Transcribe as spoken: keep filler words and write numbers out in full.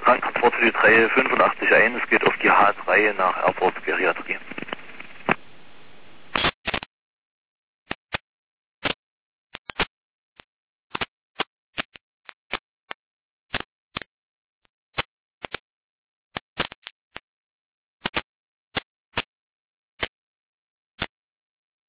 Krankentransport für die drei fünfundachtzig ein. Es geht auf die H drei nach Airport Geriatrie.